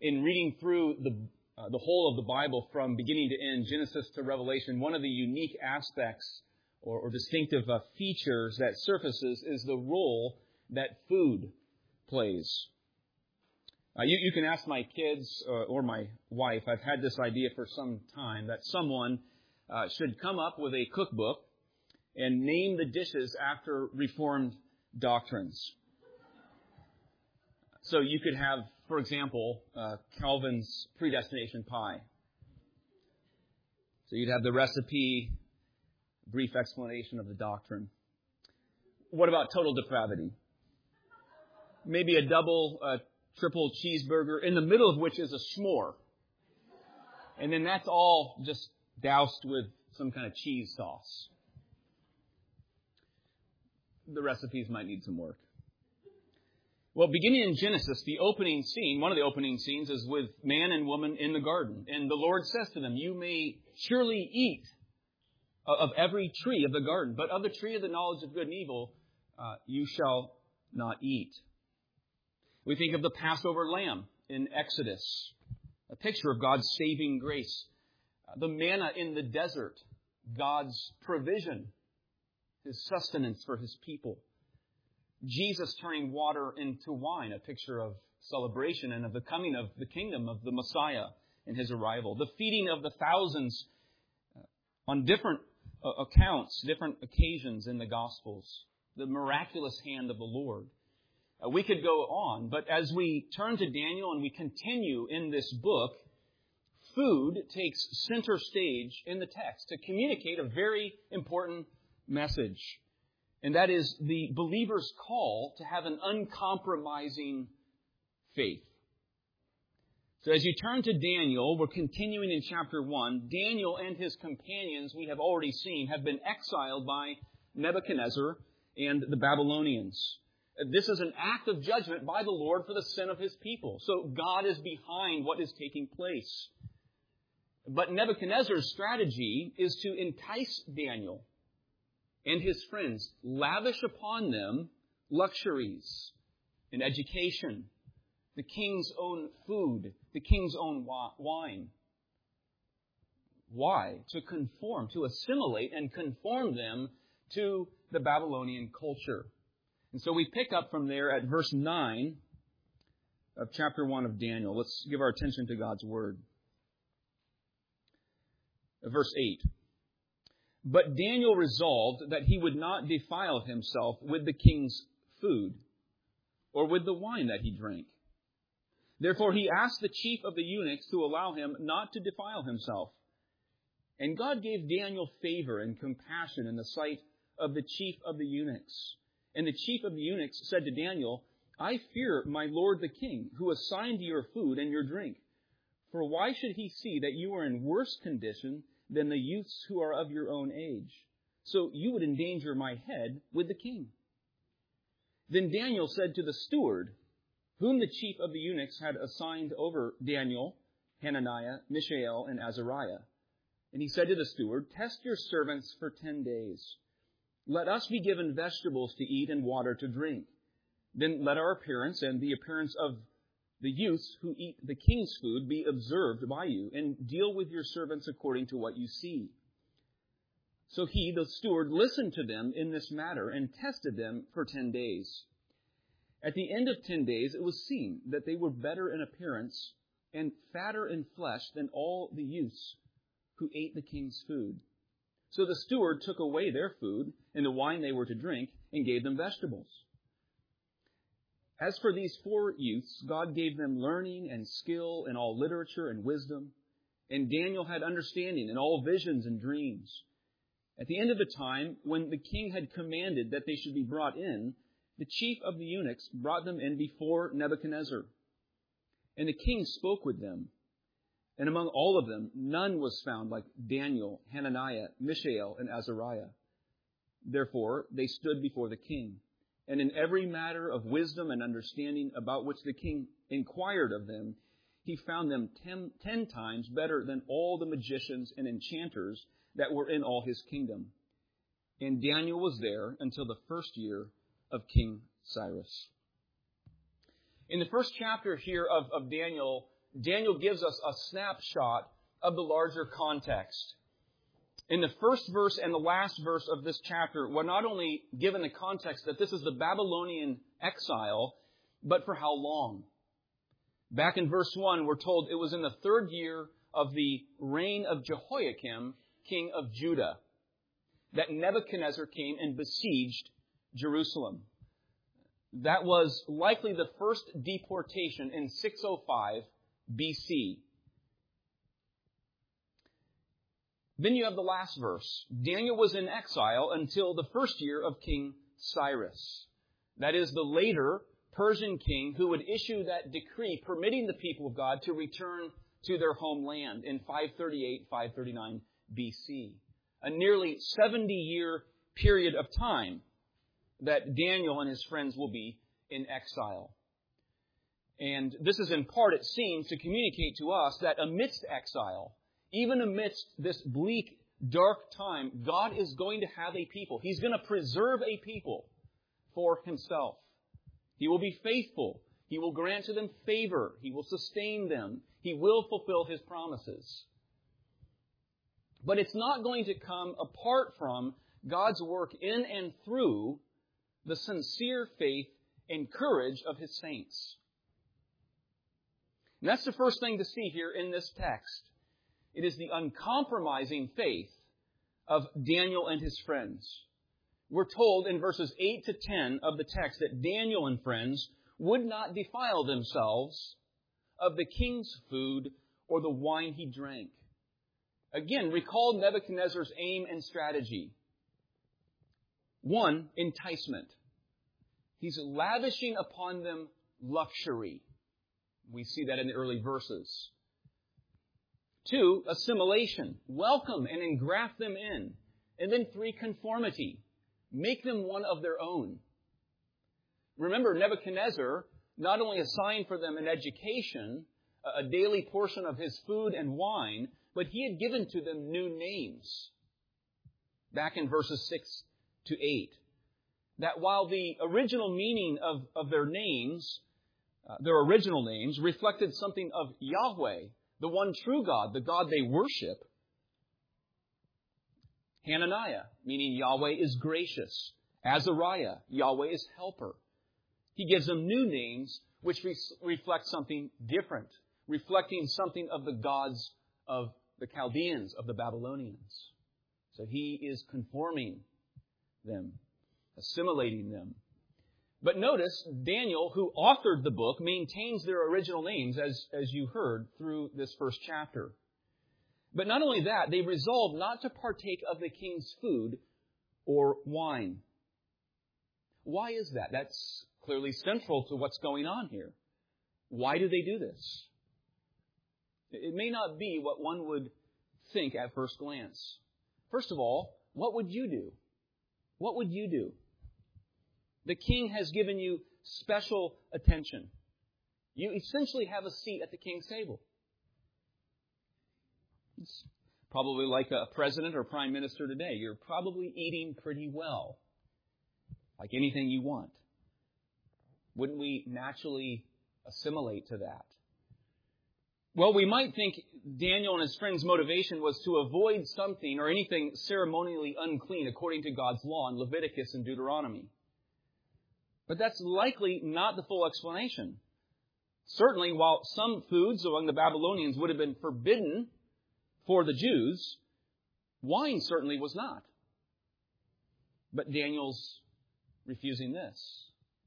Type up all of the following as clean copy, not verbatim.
in reading through the whole of the Bible from beginning to end, Genesis to Revelation, one of the unique aspects or distinctive features that surfaces is the role that food plays. You can ask my kids or my wife. I've had this idea for some time that someone should come up with a cookbook and name the dishes after Reformed doctrines. So you could have, for example, Calvin's predestination pie. So you'd have the recipe, brief explanation of the doctrine. What about total depravity? Maybe a double, triple cheeseburger, in the middle of which is a s'more. And then that's all just doused with some kind of cheese sauce. The recipes might need some work. Well, beginning in Genesis, the opening scene, one of the opening scenes is with man and woman in the garden. And the Lord says to them, you may surely eat of every tree of the garden, but of the tree of the knowledge of good and evil, you shall not eat. We think of the Passover lamb in Exodus, a picture of God's saving grace. The manna in the desert, God's provision, His sustenance for His people. Jesus turning water into wine, a picture of celebration and of the coming of the kingdom of the Messiah and His arrival. The feeding of the thousands on different accounts, different occasions in the Gospels. The miraculous hand of the Lord. We could go on, but as we turn to Daniel and we continue in this book, food takes center stage in the text to communicate a very important message. And that is the believer's call to have an uncompromising faith. So as you turn to Daniel, we're continuing in chapter 1. Daniel and his companions, we have already seen, have been exiled by Nebuchadnezzar and the Babylonians. This is an act of judgment by the Lord for the sin of His people. So God is behind what is taking place. But Nebuchadnezzar's strategy is to entice Daniel and his friends, lavish upon them luxuries and education, the king's own food, the king's own wine. Why? To conform, to assimilate and conform them to the Babylonian culture. And so we pick up from there at verse 9 of chapter 1 of Daniel. Let's give our attention to God's Word. Verse 8. But Daniel resolved that he would not defile himself with the king's food or with the wine that he drank. Therefore he asked the chief of the eunuchs to allow him not to defile himself. And God gave Daniel favor and compassion in the sight of the chief of the eunuchs. And the chief of the eunuchs said to Daniel, I fear my lord the king, who assigned you your food and your drink. For why should he see that you are in worse condition than the youths who are of your own age? So you would endanger my head with the king. Then Daniel said to the steward, whom the chief of the eunuchs had assigned over Daniel, Hananiah, Mishael, and Azariah. And he said to the steward, test your servants for 10 days. Let us be given vegetables to eat and water to drink. Then let our appearance and the appearance of the youths who eat the king's food be observed by you, and deal with your servants according to what you see. So he, the steward, listened to them in this matter and tested them for 10 days. At the end of 10 days, it was seen that they were better in appearance and fatter in flesh than all the youths who ate the king's food. So the steward took away their food and the wine they were to drink and gave them vegetables. As for these 4 youths, God gave them learning and skill in all literature and wisdom, and Daniel had understanding in all visions and dreams. At the end of the time, when the king had commanded that they should be brought in, the chief of the eunuchs brought them in before Nebuchadnezzar. And the king spoke with them. And among all of them, none was found like Daniel, Hananiah, Mishael, and Azariah. Therefore, they stood before the king. And in every matter of wisdom and understanding about which the king inquired of them, he found them 10 times better than all the magicians and enchanters that were in all his kingdom. And Daniel was there until the first year of King Cyrus. In the first chapter here of Daniel, Daniel gives us a snapshot of the larger context. In the first verse and the last verse of this chapter, we're not only given the context that this is the Babylonian exile, but for how long. Back in verse 1, we're told it was in the 3rd year of the reign of Jehoiakim, king of Judah, that Nebuchadnezzar came and besieged Jerusalem. That was likely the first deportation in 605 BC. Then you have the last verse. Daniel was in exile until the 1st year of King Cyrus. That is the later Persian king who would issue that decree permitting the people of God to return to their homeland in 538-539 BC. A nearly 70-year period of time that Daniel and his friends will be in exile. And this is in part, it seems, to communicate to us that amidst exile, even amidst this bleak, dark time, God is going to have a people. He's going to preserve a people for Himself. He will be faithful. He will grant to them favor. He will sustain them. He will fulfill His promises. But it's not going to come apart from God's work in and through the sincere faith and courage of His saints. And that's the first thing to see here in this text. It is the uncompromising faith of Daniel and his friends. We're told in verses 8 to 10 of the text that Daniel and friends would not defile themselves of the king's food or the wine he drank. Again, recall Nebuchadnezzar's aim and strategy. 1, enticement. He's lavishing upon them luxury. We see that in the early verses. 2, assimilation. Welcome and engraft them in. And then 3, conformity. Make them one of their own. Remember, Nebuchadnezzar not only assigned for them an education, a daily portion of his food and wine, but he had given to them new names. Back in verses 6 to 8. That while the original meaning of their names, their original names, reflected something of Yahweh, the one true God, the God they worship. Hananiah, meaning Yahweh is gracious. Azariah, Yahweh is helper. He gives them new names which reflect something different, reflecting something of the gods of the Chaldeans, of the Babylonians. So he is conforming them, assimilating them. But notice, Daniel, who authored the book, maintains their original names, as you heard through this first chapter. But not only that, they resolve not to partake of the king's food or wine. Why is that? That's clearly central to what's going on here. Why do they do this? It may not be what one would think at first glance. First of all, what would you do? What would you do? The king has given you special attention. You essentially have a seat at the king's table. It's probably like a president or prime minister today. You're probably eating pretty well, like anything you want. Wouldn't we naturally assimilate to that? Well, we might think Daniel and his friends' motivation was to avoid something or anything ceremonially unclean according to God's law in Leviticus and Deuteronomy. But that's likely not the full explanation. Certainly, while some foods among the Babylonians would have been forbidden for the Jews, wine certainly was not. But Daniel's refusing this.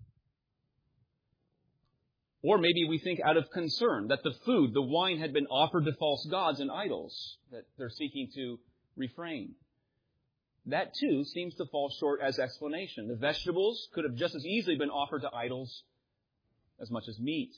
Or maybe we think out of concern that the food, the wine, had been offered to false gods and idols that they're seeking to refrain. That too seems to fall short as explanation. The vegetables could have just as easily been offered to idols as much as meat.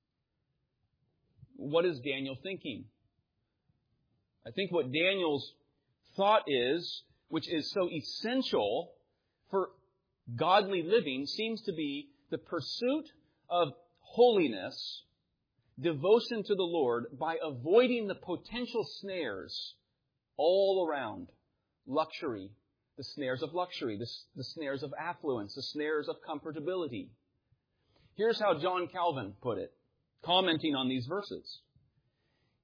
What is Daniel thinking? I think what Daniel's thought is, which is so essential for godly living, seems to be the pursuit of holiness, devotion to the Lord, by avoiding the potential snares all around. Luxury, the snares of luxury, the snares of affluence, the snares of comfortability. Here's how John Calvin put it, commenting on these verses.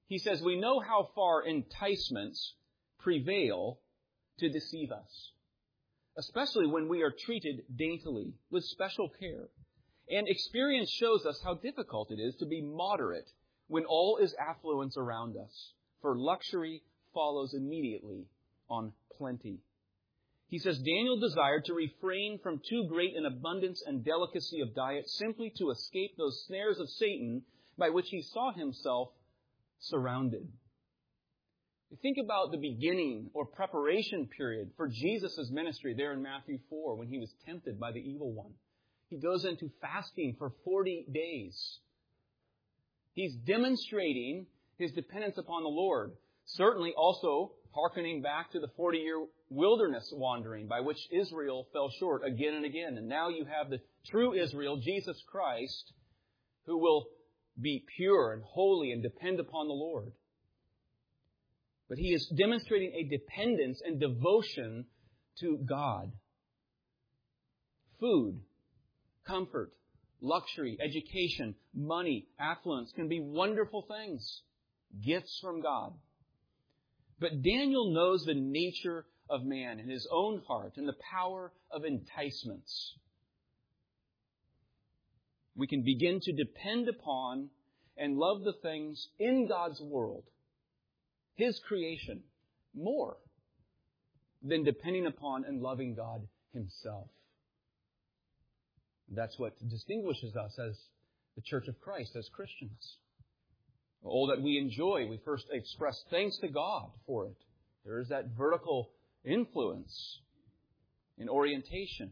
He says, we know how far enticements prevail to deceive us, especially when we are treated daintily, with special care. And experience shows us how difficult it is to be moderate when all is affluence around us, for luxury follows immediately on plenty. He says, Daniel desired to refrain from too great an abundance and delicacy of diet simply to escape those snares of Satan by which he saw himself surrounded. Think about the beginning or preparation period for Jesus' ministry there in Matthew 4 when he was tempted by the evil one. He goes into fasting for 40 days. He's demonstrating his dependence upon the Lord. Certainly also hearkening back to the 40-year wilderness wandering by which Israel fell short again and again. And now you have the true Israel, Jesus Christ, who will be pure and holy and depend upon the Lord. But he is demonstrating a dependence and devotion to God. Food, comfort, luxury, education, money, affluence can be wonderful things, gifts from God. But Daniel knows the nature of man in his own heart and the power of enticements. We can begin to depend upon and love the things in God's world, His creation, more than depending upon and loving God Himself. That's what distinguishes us as the Church of Christ, as Christians. All that we enjoy, we first express thanks to God for it. There is that vertical influence in orientation.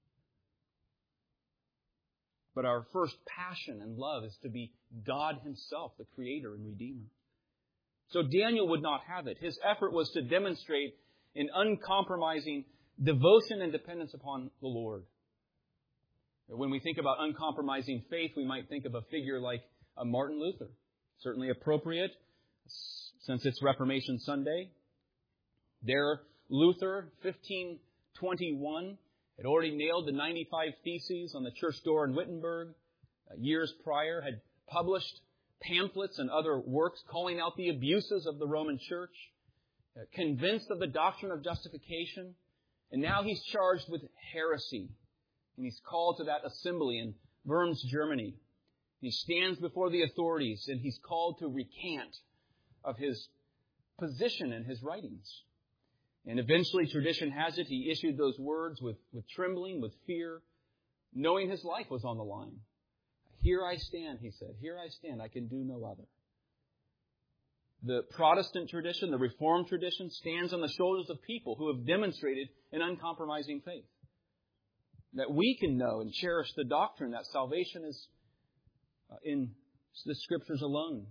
But our first passion and love is to be God Himself, the Creator and Redeemer. So Daniel would not have it. His effort was to demonstrate an uncompromising devotion and dependence upon the Lord. When we think about uncompromising faith, we might think of a figure like Martin Luther. Certainly appropriate, since it's Reformation Sunday. There, Luther, 1521, had already nailed the 95 Theses on the church door in Wittenberg. Years prior, had published pamphlets and other works calling out the abuses of the Roman Church, convinced of the doctrine of justification, and now he's charged with heresy. And he's called to that assembly in Worms, Germany. He stands before the authorities and he's called to recant of his position in his writings. And eventually, tradition has it, he issued those words with trembling, with fear, knowing his life was on the line. Here I stand, he said. Here I stand. I can do no other. The Protestant tradition, the Reformed tradition, stands on the shoulders of people who have demonstrated an uncompromising faith. That we can know and cherish the doctrine that salvation is in the Scriptures alone.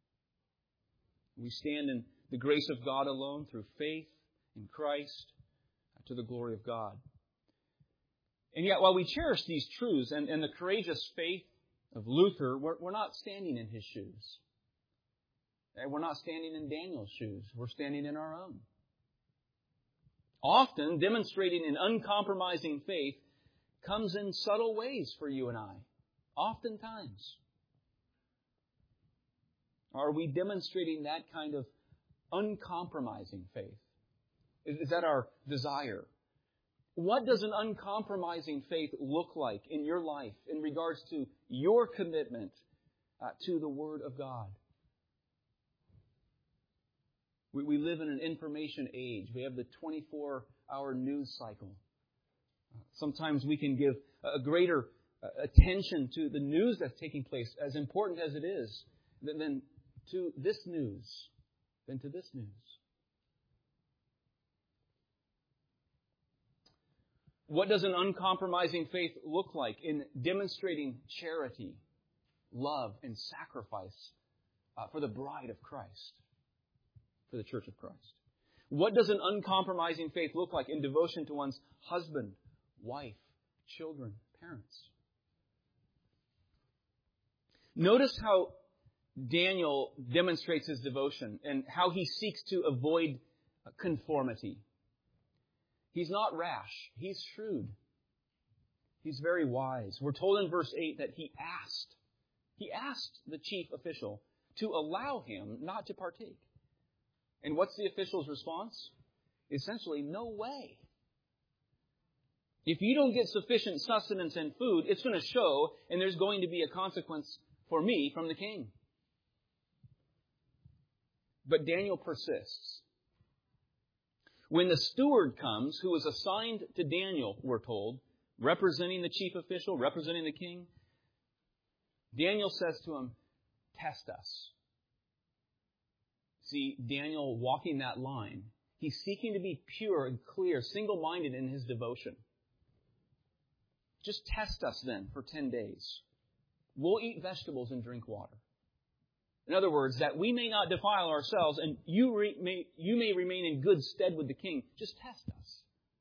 We stand in the grace of God alone through faith in Christ to the glory of God. And yet, while we cherish these truths and the courageous faith of Luther, we're not standing in his shoes. We're not standing in Daniel's shoes. We're standing in our own. Often, demonstrating an uncompromising faith comes in subtle ways for you and I. Oftentimes. Are we demonstrating that kind of uncompromising faith? Is that our desire? What does an uncompromising faith look like in your life in regards to your commitment to the Word of God? We live in an information age. We have the 24-hour news cycle. Sometimes we can give a greater attention to the news that's taking place, as important as it is, than to this news. What does an uncompromising faith look like in demonstrating charity, love, and sacrifice for the bride of Christ, for the Church of Christ? What does an uncompromising faith look like in devotion to one's husband, wife, children, parents? Notice how Daniel demonstrates his devotion and how he seeks to avoid conformity. He's not rash. He's shrewd. He's very wise. We're told in verse 8 that he asked the chief official to allow him not to partake. And what's the official's response? Essentially, no way. If you don't get sufficient sustenance and food, it's going to show, and there's going to be a consequence for me from the king. But Daniel persists. When the steward comes, who is assigned to Daniel, we're told, representing the chief official, representing the king, Daniel says to him, test us. See, Daniel walking that line, he's seeking to be pure and clear, single-minded in his devotion. Just test us then for 10 days. We'll eat vegetables and drink water. In other words, that we may not defile ourselves and you may remain in good stead with the king. Just test us.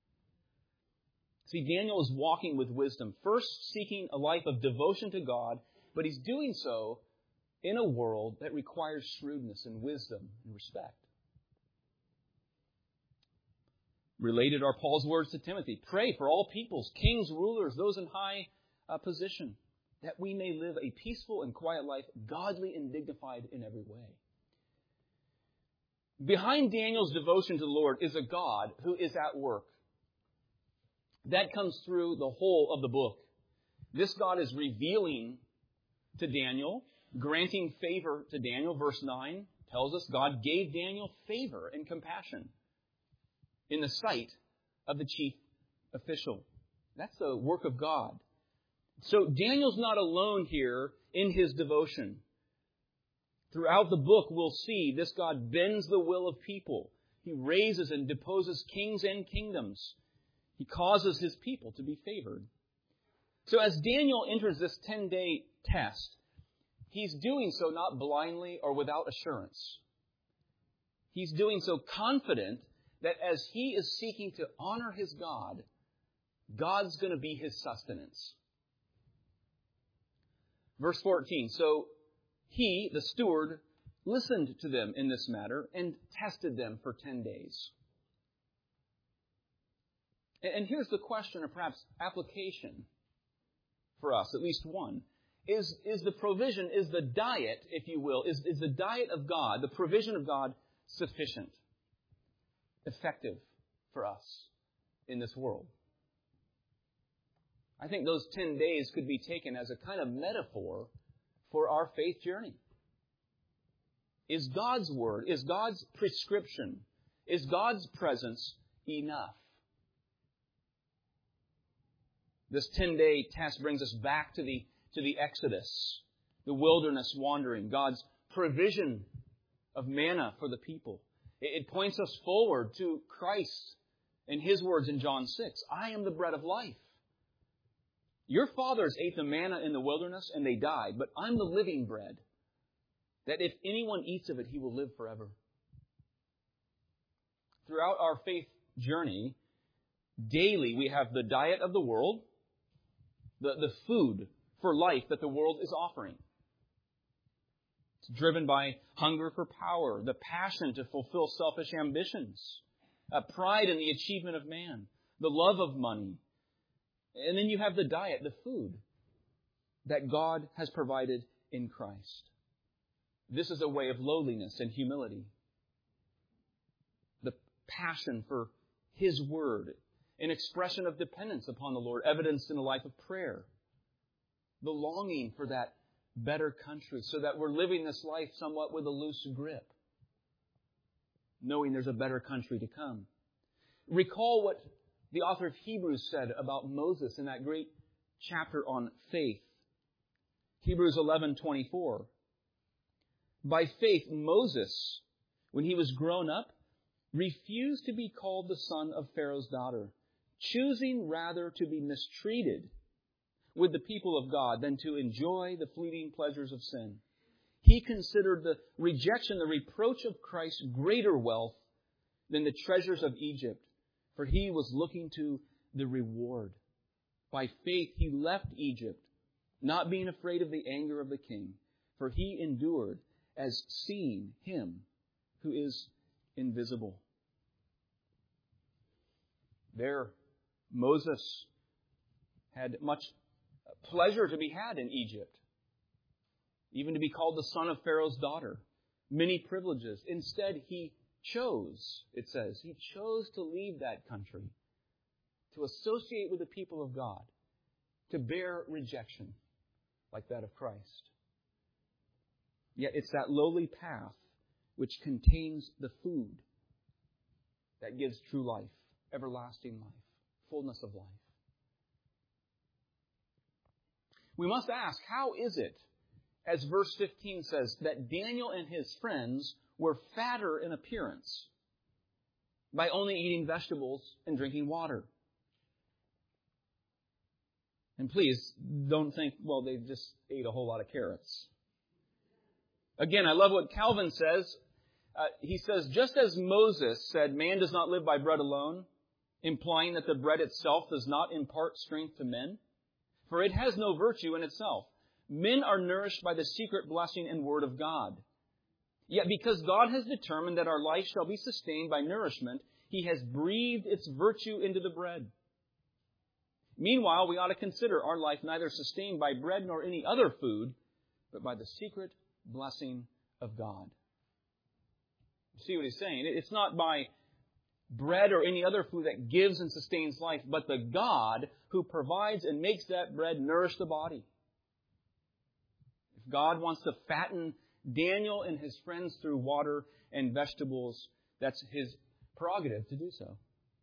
See, Daniel is walking with wisdom, first seeking a life of devotion to God, but he's doing so in a world that requires shrewdness and wisdom and respect. Related are Paul's words to Timothy. Pray for all peoples, kings, rulers, those in high position, that we may live a peaceful and quiet life, godly and dignified in every way. Behind Daniel's devotion to the Lord is a God who is at work. That comes through the whole of the book. This God is revealing to Daniel, granting favor to Daniel. Verse 9 tells us God gave Daniel favor and compassion in the sight of the chief official. That's the work of God. So Daniel's not alone here in his devotion. Throughout the book, we'll see this God bends the will of people. He raises and deposes kings and kingdoms. He causes his people to be favored. So as Daniel enters this 10-day test, he's doing so not blindly or without assurance. He's doing so confident that as he is seeking to honor his God, God's going to be his sustenance. Verse 14, so he, the steward, listened to them in this matter and tested them for 10 days. And here's the question, or perhaps application for us, at least one. Is the provision, is the diet, if you will, is the diet of God, the provision of God, sufficient, effective for us in this world? I think those 10 days could be taken as a kind of metaphor for our faith journey. Is God's Word, is God's prescription, is God's presence enough? This 10-day test brings us back to the Exodus, the wilderness wandering, God's provision of manna for the people. It points us forward to Christ and His words in John 6. I am the bread of life. Your fathers ate the manna in the wilderness and they died, but I'm the living bread, that if anyone eats of it, he will live forever. Throughout our faith journey, daily we have the diet of the world, the food for life that the world is offering. It's driven by hunger for power, the passion to fulfill selfish ambitions, pride in the achievement of man, the love of money. And then you have the diet, the food that God has provided in Christ. This is a way of lowliness and humility. The passion for His Word, an expression of dependence upon the Lord, evidenced in a life of prayer. The longing for that better country, so that we're living this life somewhat with a loose grip, knowing there's a better country to come. Recall what the author of Hebrews said about Moses in that great chapter on faith. Hebrews 11:24. By faith, Moses, when he was grown up, refused to be called the son of Pharaoh's daughter, choosing rather to be mistreated with the people of God than to enjoy the fleeting pleasures of sin. He considered the rejection, the reproach of Christ greater wealth than the treasures of Egypt, for he was looking to the reward. By faith he left Egypt, not being afraid of the anger of the king, for he endured as seeing Him who is invisible. There, Moses had much pleasure to be had in Egypt. even to be called the son of Pharaoh's daughter. Many privileges. Instead, he chose, it says, he chose to leave that country, to associate with the people of God, to bear rejection like that of Christ. Yet it's that lowly path which contains the food that gives true life, everlasting life, fullness of life. We must ask, how is it, as verse 15 says, that Daniel and his friends were fatter in appearance by only eating vegetables and drinking water? And please, don't think, well, they just ate a whole lot of carrots. Again, I love what Calvin says. He says, just as Moses said, man does not live by bread alone, implying that the bread itself does not impart strength to men, for it has no virtue in itself. Men are nourished by the secret blessing and word of God. Yet because God has determined that our life shall be sustained by nourishment, He has breathed its virtue into the bread. Meanwhile, we ought to consider our life neither sustained by bread nor any other food, but by the secret blessing of God. You see what he's saying? It's not by bread or any other food that gives and sustains life, but the God who provides and makes that bread nourish the body. If God wants to fatten Daniel and his friends through water and vegetables, that's His prerogative to do so.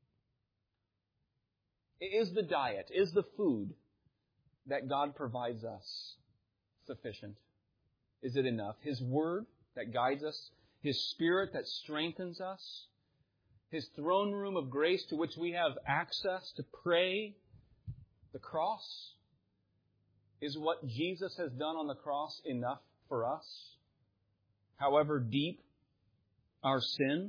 Is the diet, is the food that God provides us sufficient? Is it enough? His Word that guides us, His Spirit that strengthens us, His throne room of grace to which we have access to pray, the cross. Is what Jesus has done on the cross enough for us? However deep our sin?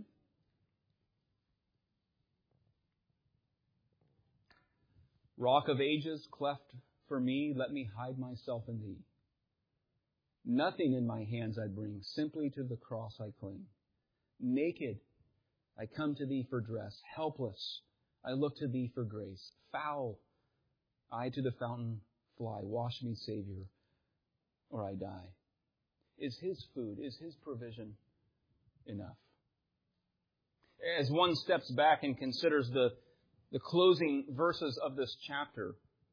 Rock of ages, cleft for me, let me hide myself in Thee. Nothing in my hands I bring, simply to the cross I cling. Naked, I come to Thee for dress. Helpless, I look to Thee for grace. Foul, I to the fountain fly. Wash me, Savior, or I die. Is His food, is His provision enough? As one steps back and considers the closing verses of this chapter,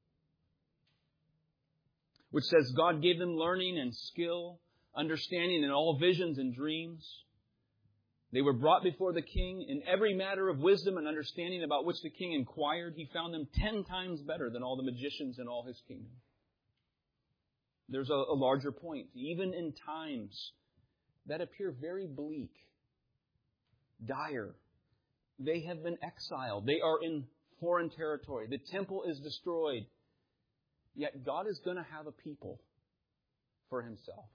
which says God gave them learning and skill, understanding in all visions and dreams. They were brought before the king in every matter of wisdom and understanding about which the king inquired. He found them 10 times better than all the magicians in all his kingdom. There's a larger point. Even in times that appear very bleak, dire, they have been exiled. They are in foreign territory. The temple is destroyed. Yet God is going to have a people for Himself.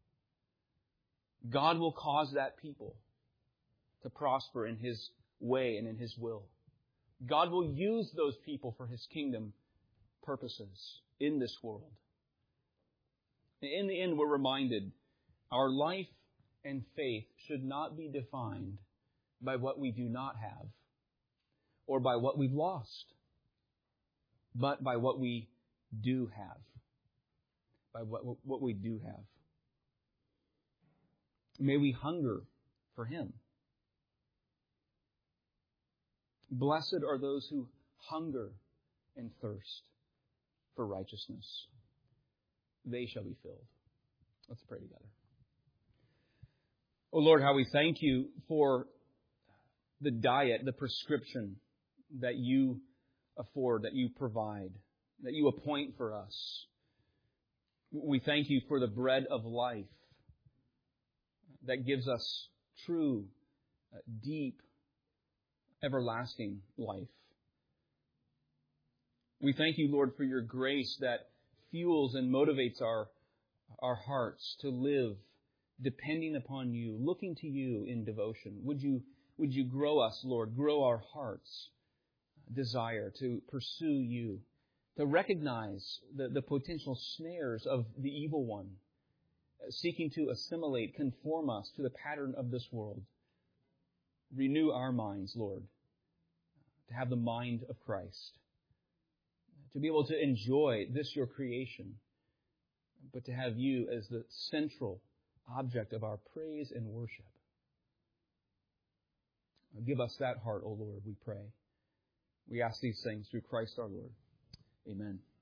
God will cause that people to prosper in His way and in His will. God will use those people for His kingdom purposes in this world. In the end, we're reminded our life and faith should not be defined by what we do not have or by what we've lost, but by what we do have. By what we do have. May we hunger for Him. Blessed are those who hunger and thirst for righteousness. They shall be filled. Let's pray together. Oh Lord, how we thank You for the diet, the prescription that You afford, that You provide, that You appoint for us. We thank You for the bread of life that gives us true, deep, everlasting life. We thank You, Lord, for Your grace that fuels and motivates our hearts to live depending upon You, looking to You in devotion. Would you grow us, Lord, grow our hearts' desire to pursue You, to recognize the potential snares of the evil one, seeking to assimilate, conform us to the pattern of this world. Renew our minds, Lord, to have the mind of Christ, to be able to enjoy this Your creation, but to have You as the central object of our praise and worship. Give us that heart, O Lord, we pray. We ask these things through Christ our Lord. Amen.